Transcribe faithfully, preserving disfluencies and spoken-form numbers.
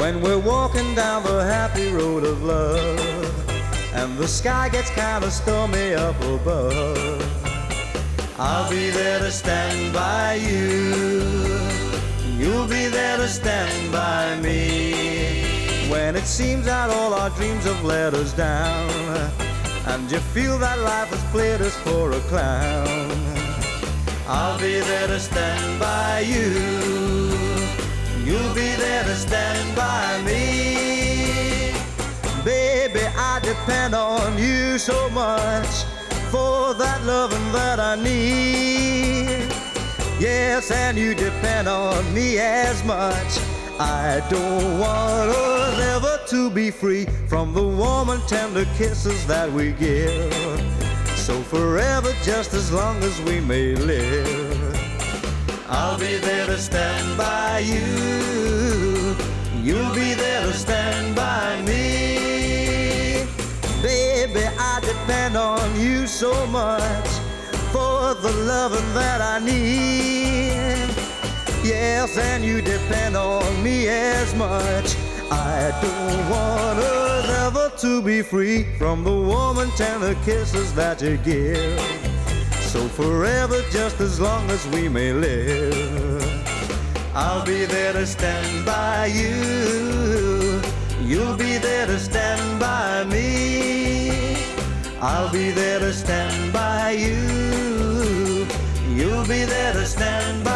when we're walking down the happy road of love, and the sky gets kind of stormy up above. I'll be there to stand by you, you'll be there to stand by me, when it seems that all our dreams have let us down, and you feel that life has played us for a clown. I'll be there to stand by you, you'll be there to stand by me. Baby, I depend on you so much for that loving that I need. Yes, and you depend on me as much. I don't want us ever to be free from the warm and tender kisses that we give. So forever, just as long as we may live, I'll be there to stand by you, you'll be there to stand by me. Baby, I depend on you so much for the loving that I need. Yes, and you depend on me as much. I don't want us ever to be free from the warm and tender kisses that you give. So forever, just as long as we may live, I'll be there to stand by you, you'll be there to stand by me. I'll be there to stand by you, you'll be there to stand by me.